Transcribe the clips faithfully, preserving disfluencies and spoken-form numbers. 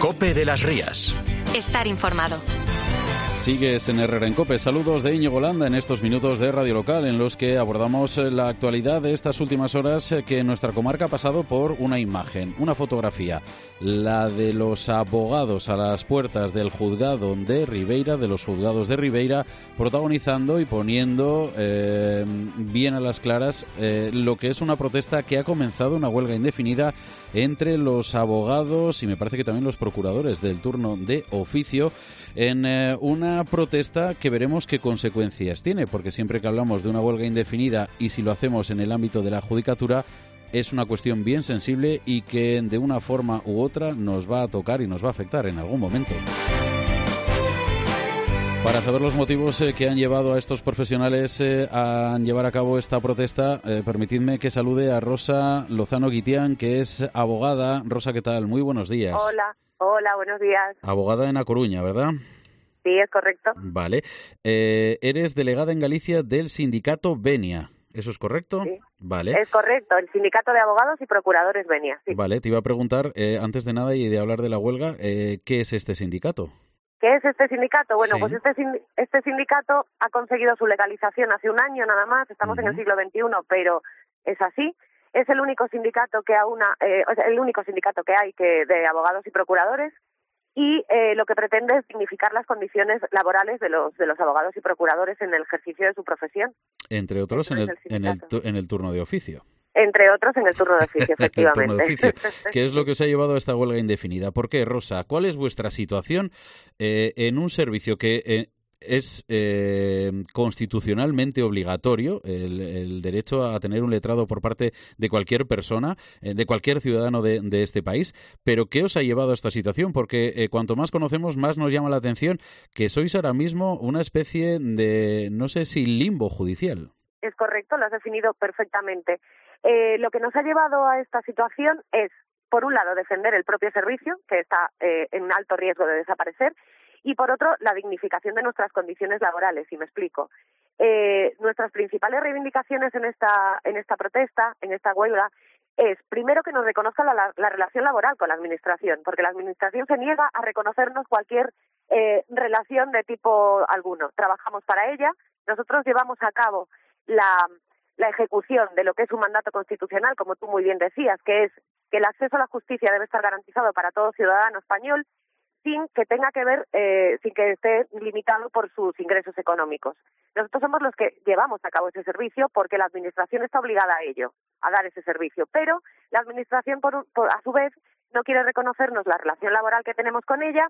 COPE de las Rías. Estar informado. Sigues en Herrera en COPE. Saludos de Íñigo Landa en estos minutos de Radio Local en los que abordamos la actualidad de estas últimas horas, que nuestra comarca ha pasado por una imagen, una fotografía, la de los abogados a las puertas del juzgado de Ribeira, de los juzgados de Ribeira, protagonizando y poniendo eh, bien a las claras eh, lo que es una protesta que ha comenzado, una huelga indefinida entre los abogados y me parece que también los procuradores del turno de oficio, en eh, una protesta que veremos qué consecuencias tiene, porque siempre que hablamos de una huelga indefinida y si lo hacemos en el ámbito de la judicatura, es una cuestión bien sensible y que de una forma u otra nos va a tocar y nos va a afectar en algún momento. Para saber los motivos eh, que han llevado a estos profesionales eh, a llevar a cabo esta protesta, eh, permitidme que salude a Rosa Lozano Guitián, que es abogada. Rosa, ¿qué tal? Muy buenos días. Hola, hola, buenos días. Abogada en A Coruña, ¿verdad? Sí, es correcto. Vale. Eh, eres delegada en Galicia del sindicato Venia. ¿Eso es correcto? Sí, vale. Es correcto, el Sindicato de Abogados y Procuradores Venia. Sí. Vale, te iba a preguntar, eh, antes de nada y de hablar de la huelga, eh, ¿qué es este sindicato? ¿Qué es este sindicato? Bueno, Sí. pues este, este sindicato ha conseguido su legalización hace un año nada más, estamos uh-huh. en el siglo veintiuno, pero es así. Es el único sindicato que aúna, eh, el único sindicato que hay que de abogados y procuradores, y eh, lo que pretende es dignificar las condiciones laborales de los de los abogados y procuradores en el ejercicio de su profesión. Entre otros en el, el en el en el turno de oficio. Entre otros en el turno de oficio, efectivamente. El turno de oficio. ¿Qué es lo que os ha llevado a esta huelga indefinida? ¿Por qué, Rosa? ¿Cuál es vuestra situación eh, en un servicio que eh, es eh, constitucionalmente obligatorio, el, el derecho a tener un letrado por parte de cualquier persona, eh, de cualquier ciudadano de, de este país? ¿Pero qué os ha llevado a esta situación? Porque eh, cuanto más conocemos, más nos llama la atención que sois ahora mismo una especie de, no sé si limbo judicial. Es correcto, lo has definido perfectamente. Eh, lo que nos ha llevado a esta situación es, por un lado, defender el propio servicio, que está eh, en alto riesgo de desaparecer, y por otro, la dignificación de nuestras condiciones laborales, y me explico. Eh, nuestras principales reivindicaciones en esta, en esta protesta, en esta huelga, es, primero, que nos reconozca la, la, la relación laboral con la Administración, porque la Administración se niega a reconocernos cualquier eh, relación de tipo alguno. Trabajamos para ella, nosotros llevamos a cabo la... la ejecución de lo que es un mandato constitucional, como tú muy bien decías, que es que el acceso a la justicia debe estar garantizado para todo ciudadano español, sin que tenga que ver, eh, sin que esté limitado por sus ingresos económicos. Nosotros somos los que llevamos a cabo ese servicio porque la Administración está obligada a ello, a dar ese servicio, pero la Administración, por, por, a su vez, no quiere reconocernos la relación laboral que tenemos con ella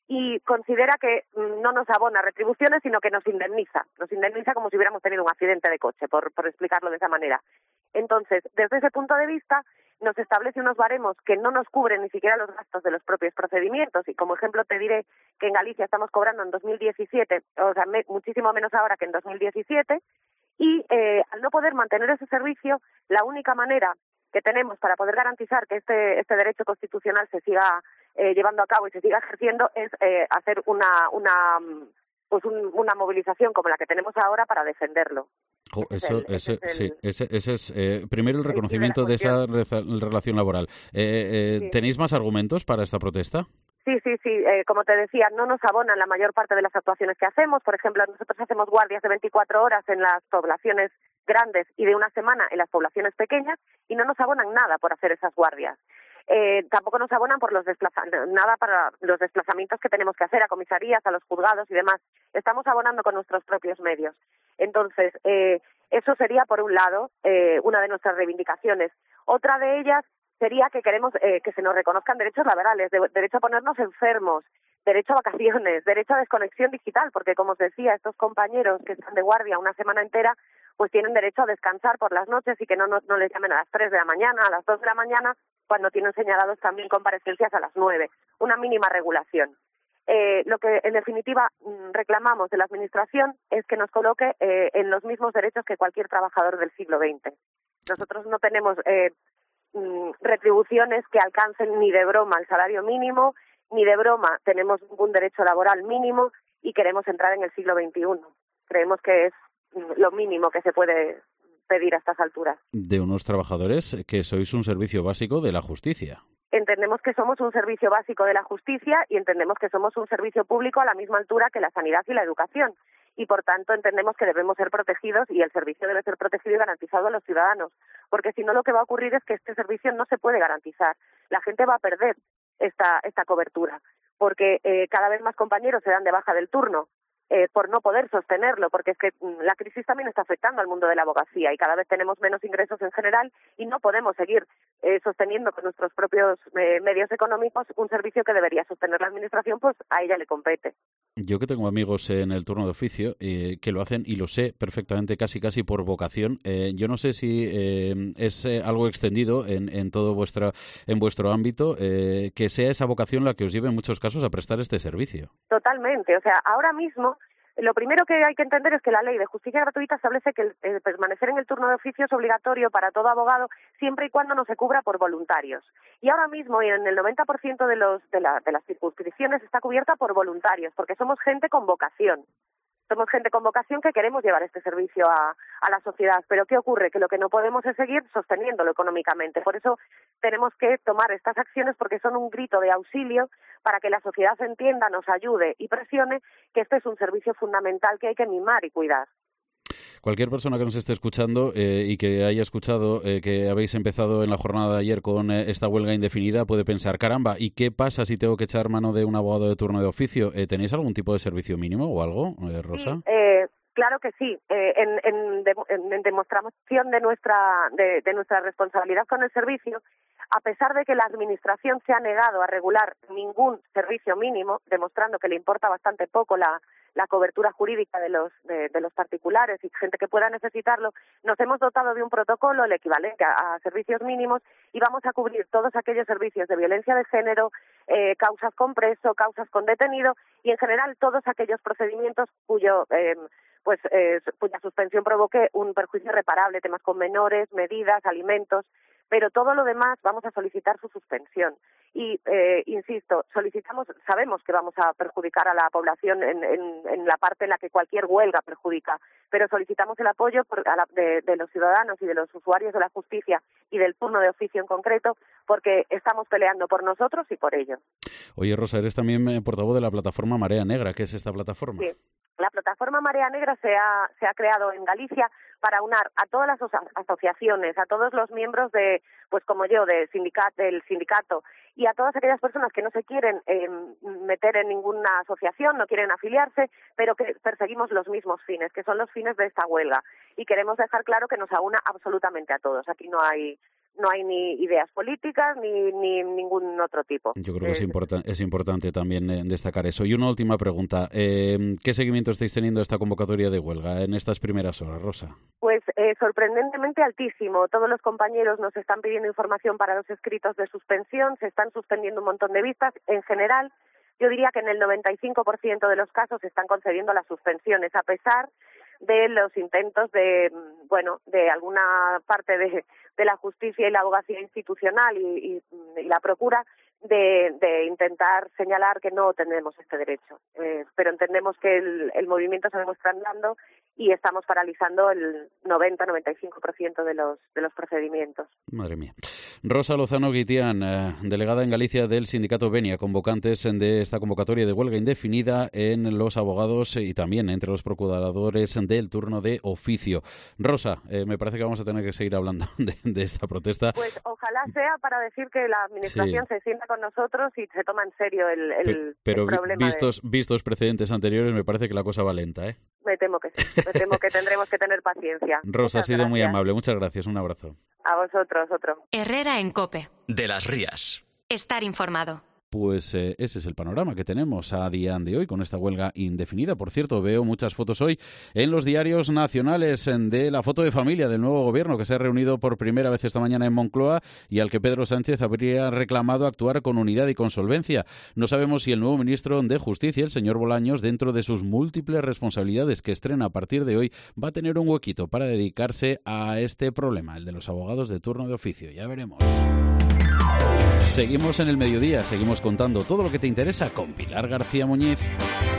y considera que no nos abona retribuciones, sino que nos indemniza. Nos indemniza como si hubiéramos tenido un accidente de coche, por, por explicarlo de esa manera. Entonces, desde ese punto de vista, nos establece unos baremos que no nos cubren ni siquiera los gastos de los propios procedimientos. Y como ejemplo te diré que en Galicia estamos cobrando en dos mil diecisiete, o sea, me, muchísimo menos ahora que en dos mil diecisiete, y eh, al no poder mantener ese servicio, la única manera que tenemos para poder garantizar que este, este derecho constitucional se siga eh, llevando a cabo y se siga ejerciendo es eh, hacer una, una, pues un, una movilización como la que tenemos ahora para defenderlo. Oh, eso, es el, ese, ese, es el, sí, ese, ese es eh, primero el reconocimiento de, de esa re- relación laboral. Eh, eh, sí. ¿Tenéis más argumentos para esta protesta? Sí, sí, sí. Eh, como te decía, no nos abonan la mayor parte de las actuaciones que hacemos. Por ejemplo, nosotros hacemos guardias de veinticuatro horas en las poblaciones grandes y de una semana en las poblaciones pequeñas y no nos abonan nada por hacer esas guardias. Eh, tampoco nos abonan por los desplaza- nada para los desplazamientos que tenemos que hacer a comisarías, a los juzgados y demás. Estamos abonando con nuestros propios medios. Entonces, eh, eso sería, por un lado, eh, una de nuestras reivindicaciones. Otra de ellas sería que queremos eh, que se nos reconozcan derechos laborales, de, derecho a ponernos enfermos, derecho a vacaciones, derecho a desconexión digital, porque, como os decía, estos compañeros que están de guardia una semana entera, pues tienen derecho a descansar por las noches y que no, no, no les llamen a las tres de la mañana, a las dos de la mañana, cuando tienen señalados también comparecencias a las nueve. Una mínima regulación. Eh, lo que, en definitiva, reclamamos de la Administración es que nos coloque eh, en los mismos derechos que cualquier trabajador del siglo veinte. Nosotros no tenemos eh, retribuciones que alcancen ni de broma el salario mínimo, ni de broma tenemos ningún derecho laboral mínimo y queremos entrar en el siglo veintiuno. Creemos que es lo mínimo que se puede pedir a estas alturas. De unos trabajadores que sois un servicio básico de la justicia. entendemos que somos un servicio básico de la justicia y entendemos que somos un servicio público a la misma altura que la sanidad y la educación. Y, por tanto, entendemos que debemos ser protegidos y el servicio debe ser protegido y garantizado a los ciudadanos. Porque si no, lo que va a ocurrir es que este servicio no se puede garantizar. La gente va a perder esta, esta cobertura, porque eh, cada vez más compañeros se dan de baja del turno eh, por no poder sostenerlo, porque es que mm, la crisis también está afectando al mundo de la abogacía y cada vez tenemos menos ingresos en general y no podemos seguir eh, sosteniendo con nuestros propios eh, medios económicos un servicio que debería sostener la Administración, pues a ella le compete. Yo que tengo amigos en el turno de oficio eh, que lo hacen y lo sé perfectamente, casi casi por vocación. Eh, yo no sé si eh, es eh, algo extendido en, en todo vuestra, en vuestro ámbito, eh, que sea esa vocación la que os lleve en muchos casos a prestar este servicio. Totalmente. O sea, ahora mismo lo primero que hay que entender es que la Ley de Justicia Gratuita establece que el, el permanecer en el turno de oficio es obligatorio para todo abogado siempre y cuando no se cubra por voluntarios. Y ahora mismo en el noventa por ciento de, los, de, la, de las circunscripciones está cubierta por voluntarios, porque somos gente con vocación. Somos gente con vocación que queremos llevar este servicio a, a la sociedad. Pero ¿qué ocurre? Que lo que no podemos es seguir sosteniéndolo económicamente. Por eso tenemos que tomar estas acciones porque son un grito de auxilio para que la sociedad entienda, nos ayude y presione que este es un servicio fundamental que hay que mimar y cuidar. Cualquier persona que nos esté escuchando eh, y que haya escuchado eh, que habéis empezado en la jornada de ayer con eh, esta huelga indefinida puede pensar, caramba, ¿y qué pasa si tengo que echar mano de un abogado de turno de oficio? Eh, ¿Tenéis algún tipo de servicio mínimo o algo, eh, Rosa? Sí, eh, claro que sí. Eh, en, en, de, en, en demostración de nuestra, de, de nuestra responsabilidad con el servicio, a pesar de que la Administración se ha negado a regular ningún servicio mínimo, demostrando que le importa bastante poco la, la cobertura jurídica de los, de, de los particulares y gente que pueda necesitarlo, nos hemos dotado de un protocolo, el equivalente a, a servicios mínimos, y vamos a cubrir todos aquellos servicios de violencia de género, eh, causas con preso, causas con detenido, y en general todos aquellos procedimientos cuyo... Eh, pues eh, cuya suspensión provoque un perjuicio irreparable, temas con menores, medidas, alimentos, pero todo lo demás vamos a solicitar su suspensión. Y, eh, insisto, solicitamos, sabemos que vamos a perjudicar a la población en, en, en la parte en la que cualquier huelga perjudica, pero solicitamos el apoyo por, a la, de, de los ciudadanos y de los usuarios de la justicia y del turno de oficio en concreto, porque estamos peleando por nosotros y por ellos. Oye, Rosa, eres también portavoz de la plataforma Marea Negra. ¿Qué es esta plataforma? Sí. La plataforma Marea Negra se ha, se ha creado en Galicia para unar a todas las asociaciones, a todos los miembros de, pues como yo, de sindicato, del sindicato, y a todas aquellas personas que no se quieren eh, meter en ninguna asociación, no quieren afiliarse, pero que perseguimos los mismos fines, que son los fines de esta huelga. Y queremos dejar claro que nos aúna absolutamente a todos. Aquí no hay... No hay ni ideas políticas ni, ni ningún otro tipo. Yo creo que es, importan- es importante también eh, destacar eso. Y una última pregunta. Eh, ¿Qué seguimiento estáis teniendo a esta convocatoria de huelga en estas primeras horas, Rosa? Pues eh, sorprendentemente altísimo. Todos los compañeros nos están pidiendo información para los escritos de suspensión, se están suspendiendo un montón de vistas. En general, yo diría que en el noventa y cinco por ciento de los casos se están concediendo las suspensiones, a pesar de los intentos de, bueno, de alguna parte de, de la justicia y la abogacía institucional y, y, y la procura de, de intentar señalar que no tenemos este derecho. Eh, pero entendemos que el, el movimiento se demuestra andando y estamos paralizando el noventa a noventa y cinco por ciento de los, de los procedimientos. Madre mía. Rosa Lozano Guitián, eh, delegada en Galicia del sindicato Venia, convocantes de esta convocatoria de huelga indefinida en los abogados y también entre los procuradores del turno de oficio. Rosa, eh, me parece que vamos a tener que seguir hablando de, de esta protesta. Pues ojalá sea para decir que la Administración sí. se sienta con nosotros y se toma en serio el, el, pero, el problema. Pero vistos, de... vistos precedentes anteriores, me parece que la cosa va lenta, ¿eh? Me temo que sí, me temo que tendremos que tener paciencia. Rosa, ha sido gracias. muy amable. Muchas gracias. Un abrazo. A vosotros, otro. Herrera en COPE. De las Rías. Estar informado. Pues eh, ese es el panorama que tenemos a día de hoy con esta huelga indefinida. Por cierto, veo muchas fotos hoy en los diarios nacionales de la foto de familia del nuevo gobierno que se ha reunido por primera vez esta mañana en Moncloa y al que Pedro Sánchez habría reclamado actuar con unidad y con solvencia. No sabemos si el nuevo ministro de Justicia, el señor Bolaños, dentro de sus múltiples responsabilidades que estrena a partir de hoy, va a tener un huequito para dedicarse a este problema, el de los abogados de turno de oficio. Ya veremos. Seguimos en el mediodía, seguimos contando todo lo que te interesa con Pilar García Muñiz.